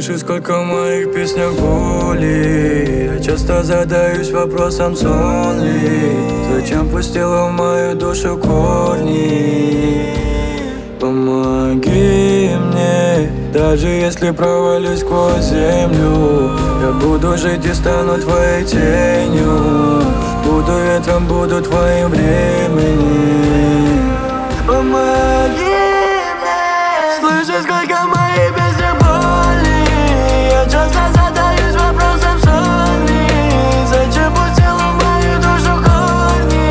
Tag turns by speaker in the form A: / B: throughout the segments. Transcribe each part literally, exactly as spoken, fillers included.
A: Слышишь, сколько в моих песнях боли. Я часто задаюсь вопросом, сон ли. Зачем пустила в мою душу корни? Помоги мне, даже если провалюсь сквозь землю. Я буду жить и стану твоей тенью. Буду ветром, буду твоим временем. Помоги мне. Слышишь, сколько в моих песнях боли. Я часто задаюсь вопросом, сон ли. Зачем пустила в мою душу корни?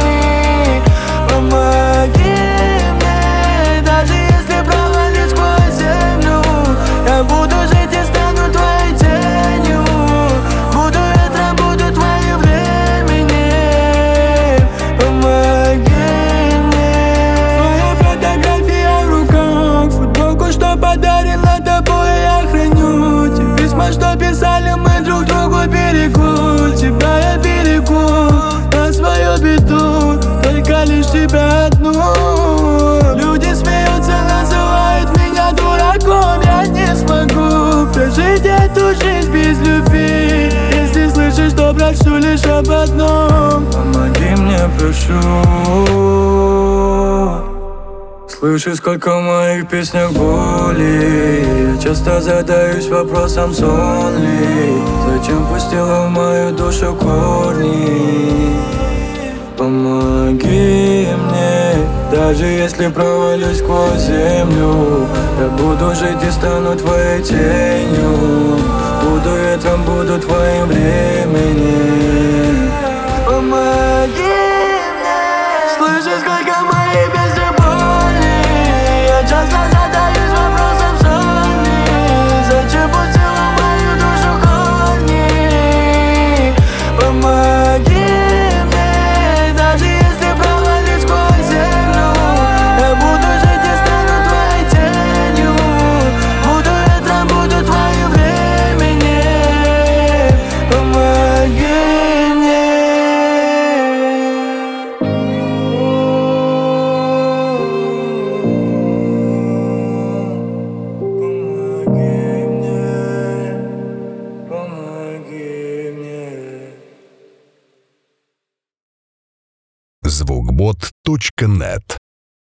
A: Помоги мне, даже если провалюсь сквозь землю. Я буду жить и стану твоей тенью. Буду ветром, буду твоим временем. Помоги мне. Твоя фотография в руках, футболку, что подарила тобой, я храню. Те письма, что писали мы друг другу, берегу. Тебя я берегу на свою беду, только лишь тебя одну. Люди смеются, называют меня дураком. Я не смогу прожить эту жизнь без любви. Если слышишь, то прошу лишь об одном: помоги мне, прошу. Слышишь, сколько в моих песнях боли. Я часто задаюсь вопросом, сон ли. Зачем пустила в мою душу корни? Помоги мне, даже если провалюсь сквозь землю. Я буду жить и стану твоей тенью. Буду ветром, буду твоим временем. Помоги мне. Слышишь, сколько в моих песнях боли. Я часто задаюсь вопросом, сон ли. Зачем пустила в мою душу корни? Помоги мне, даже если провалюсь сквозь землю. Я буду жить и стану твоей тенью. Буду ветром, буду твоим временем. Помоги мне. Помоги мне.
B: звукбот точка нет